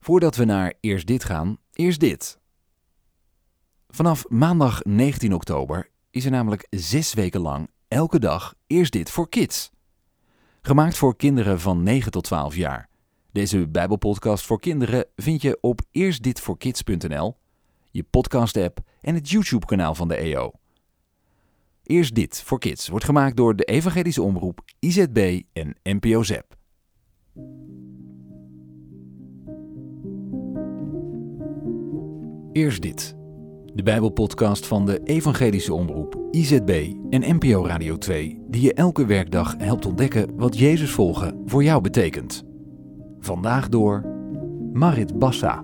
Voordat we naar Eerst Dit gaan, eerst dit. Vanaf maandag 19 oktober is er namelijk 6 weken lang elke dag Eerst Dit voor Kids. Gemaakt voor kinderen van 9 tot 12 jaar. Deze Bijbelpodcast voor kinderen vind je op eerstditvoorkids.nl, je podcast-app en het YouTube-kanaal van de EO. Eerst Dit voor Kids wordt gemaakt door de Evangelische Omroep, IZB en NPO ZEP. Eerst Dit, de Bijbelpodcast van de Evangelische Omroep, IZB en NPO Radio 2, die je elke werkdag helpt ontdekken wat Jezus volgen voor jou betekent. Vandaag door Marit Bassa.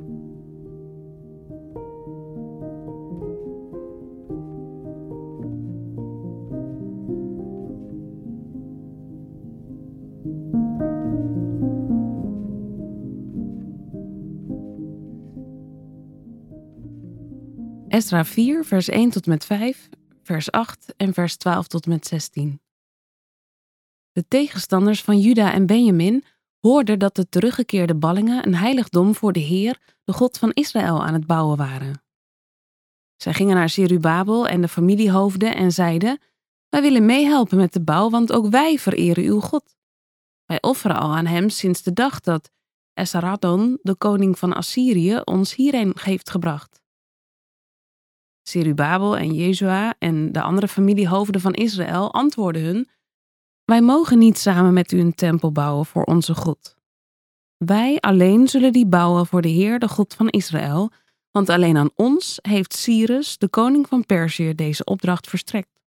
Esdra 4, vers 1 tot met 5, vers 8 en vers 12 tot met 16. De tegenstanders van Juda en Benjamin hoorden dat de teruggekeerde ballingen een heiligdom voor de Heer, de God van Israël, aan het bouwen waren. Zij gingen naar Zerubabel en de familiehoofden en zeiden: wij willen meehelpen met de bouw, want ook wij vereren uw God. Wij offeren al aan hem sinds de dag dat Esarhaddon, de koning van Assyrië, ons hierheen heeft gebracht. Zerubabel en Jezua en de andere familiehoofden van Israël antwoordden hun: wij mogen niet samen met u een tempel bouwen voor onze God. Wij alleen zullen die bouwen voor de Heer, de God van Israël, want alleen aan ons heeft Cyrus, de koning van Perzië, deze opdracht verstrekt.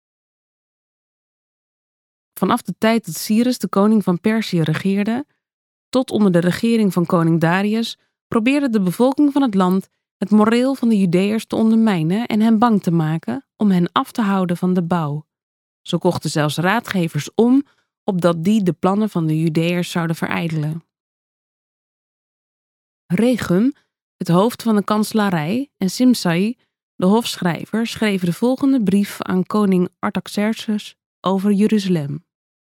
Vanaf de tijd dat Cyrus, de koning van Perzië, regeerde, tot onder de regering van koning Darius, probeerde de bevolking van het land het moreel van de Judeërs te ondermijnen en hen bang te maken om hen af te houden van de bouw. Zo kochten zelfs raadgevers om, opdat die de plannen van de Judeërs zouden verijdelen. Regum, het hoofd van de kanselarij, en Simsai, de hofschrijver, schreven de volgende brief aan koning Artaxerxes over Jeruzalem.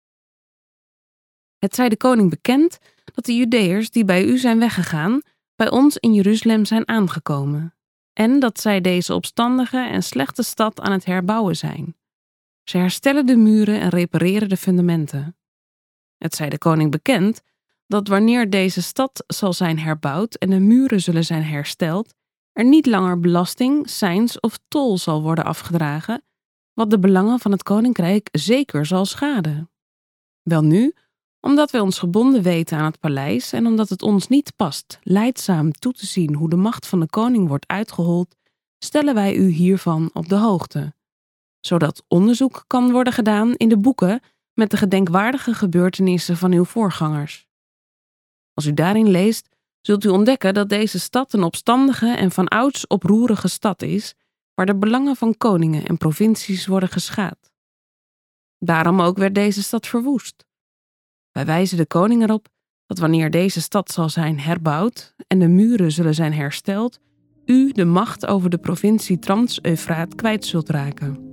Het zij de koning bekend dat de Judeërs die bij u zijn weggegaan, bij ons in Jeruzalem zijn aangekomen, en dat zij deze opstandige en slechte stad aan het herbouwen zijn. Ze herstellen de muren en repareren de fundamenten. Het zij de koning bekend dat wanneer deze stad zal zijn herbouwd en de muren zullen zijn hersteld, er niet langer belasting, cijns of tol zal worden afgedragen, wat de belangen van het koninkrijk zeker zal schaden. Welnu, omdat wij ons gebonden weten aan het paleis en omdat het ons niet past lijdzaam toe te zien hoe de macht van de koning wordt uitgehold, stellen wij u hiervan op de hoogte, zodat onderzoek kan worden gedaan in de boeken met de gedenkwaardige gebeurtenissen van uw voorgangers. Als u daarin leest, zult u ontdekken dat deze stad een opstandige en van ouds oproerige stad is, waar de belangen van koningen en provincies worden geschaad. Daarom ook werd deze stad verwoest. Wij wijzen de koning erop dat wanneer deze stad zal zijn herbouwd en de muren zullen zijn hersteld, u de macht over de provincie Trans-Eufraat kwijt zult raken.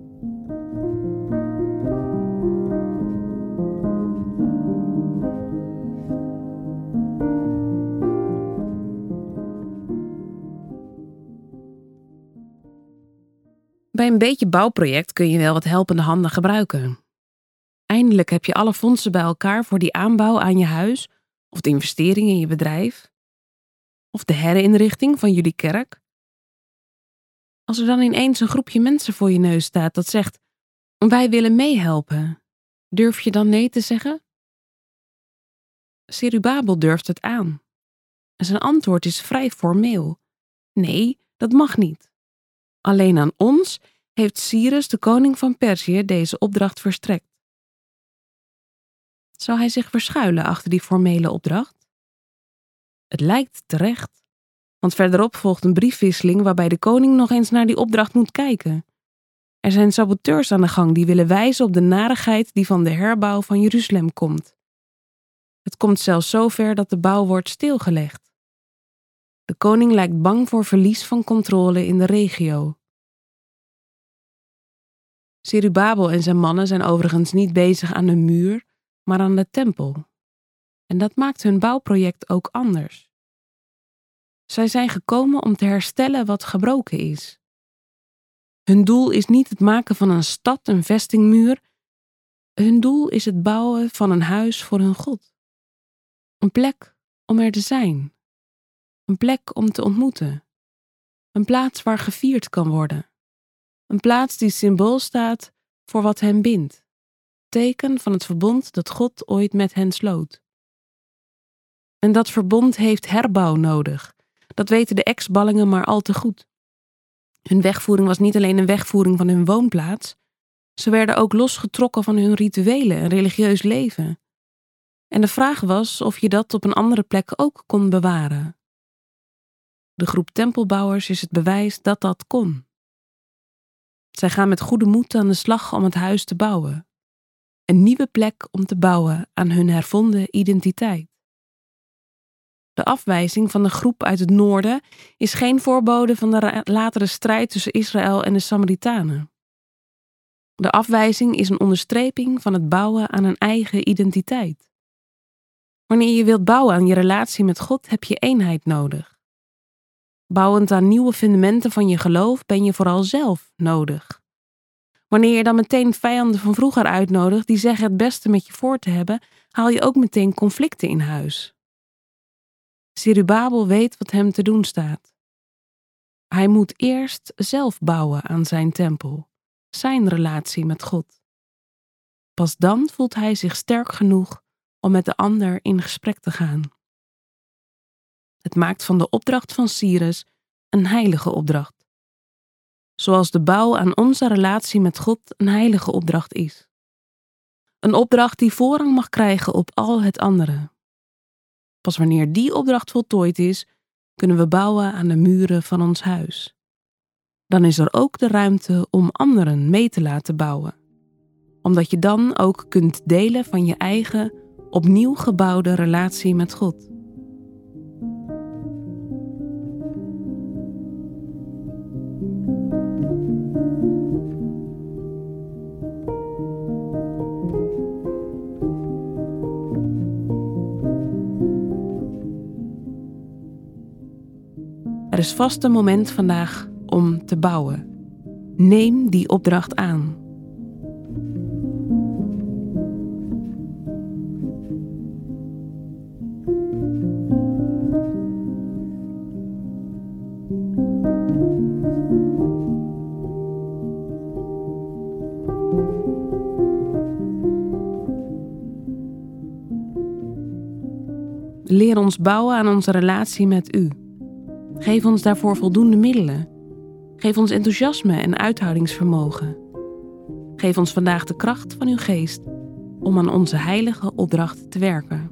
Bij een beetje bouwproject kun je wel wat helpende handen gebruiken. Eindelijk heb je alle fondsen bij elkaar voor die aanbouw aan je huis, of de investering in je bedrijf, of de herinrichting van jullie kerk. Als er dan ineens een groepje mensen voor je neus staat dat zegt: wij willen meehelpen, durf je dan nee te zeggen? Zerubabel durft het aan. En zijn antwoord is vrij formeel: nee, dat mag niet. Alleen aan ons heeft Cyrus, de koning van Perzië, deze opdracht verstrekt. Zou hij zich verschuilen achter die formele opdracht? Het lijkt terecht, want verderop volgt een briefwisseling waarbij de koning nog eens naar die opdracht moet kijken. Er zijn saboteurs aan de gang die willen wijzen op de narigheid die van de herbouw van Jeruzalem komt. Het komt zelfs zover dat de bouw wordt stilgelegd. De koning lijkt bang voor verlies van controle in de regio. Zerubabel en zijn mannen zijn overigens niet bezig aan de muur, maar aan de tempel. En dat maakt hun bouwproject ook anders. Zij zijn gekomen om te herstellen wat gebroken is. Hun doel is niet het maken van een stad, een vestingmuur. Hun doel is het bouwen van een huis voor hun God. Een plek om er te zijn. Een plek om te ontmoeten. Een plaats waar gevierd kan worden. Een plaats die symbool staat voor wat hen bindt. Teken van het verbond dat God ooit met hen sloot. En dat verbond heeft herbouw nodig. Dat weten de ex-ballingen maar al te goed. Hun wegvoering was niet alleen een wegvoering van hun woonplaats. Ze werden ook losgetrokken van hun rituelen en religieus leven. En de vraag was of je dat op een andere plek ook kon bewaren. De groep tempelbouwers is het bewijs dat dat kon. Zij gaan met goede moed aan de slag om het huis te bouwen. Een nieuwe plek om te bouwen aan hun hervonden identiteit. De afwijzing van de groep uit het noorden is geen voorbode van de latere strijd tussen Israël en de Samaritanen. De afwijzing is een onderstreping van het bouwen aan een eigen identiteit. Wanneer je wilt bouwen aan je relatie met God, heb je eenheid nodig. Bouwend aan nieuwe fundamenten van je geloof ben je vooral zelf nodig. Wanneer je dan meteen vijanden van vroeger uitnodigt die zeggen het beste met je voor te hebben, haal je ook meteen conflicten in huis. Zerubabel weet wat hem te doen staat. Hij moet eerst zelf bouwen aan zijn tempel, zijn relatie met God. Pas dan voelt hij zich sterk genoeg om met de ander in gesprek te gaan. Het maakt van de opdracht van Cyrus een heilige opdracht. Zoals de bouw aan onze relatie met God een heilige opdracht is. Een opdracht die voorrang mag krijgen op al het andere. Pas wanneer die opdracht voltooid is, kunnen we bouwen aan de muren van ons huis. Dan is er ook de ruimte om anderen mee te laten bouwen. Omdat je dan ook kunt delen van je eigen, opnieuw gebouwde relatie met God. Er is vast een moment vandaag om te bouwen. Neem die opdracht aan. Leer ons bouwen aan onze relatie met U. Geef ons daarvoor voldoende middelen. Geef ons enthousiasme en uithoudingsvermogen. Geef ons vandaag de kracht van uw geest om aan onze heilige opdracht te werken.